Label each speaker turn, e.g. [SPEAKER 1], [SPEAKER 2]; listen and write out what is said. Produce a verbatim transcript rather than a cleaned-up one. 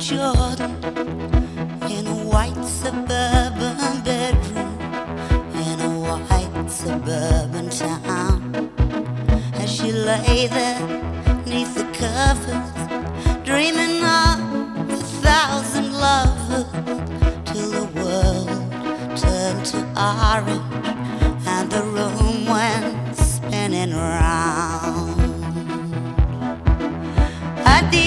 [SPEAKER 1] Jordan in a white suburban bedroom in a white suburban town. As she lay there neath the covers, dreaming of a thousand lovers, till the world turned to orange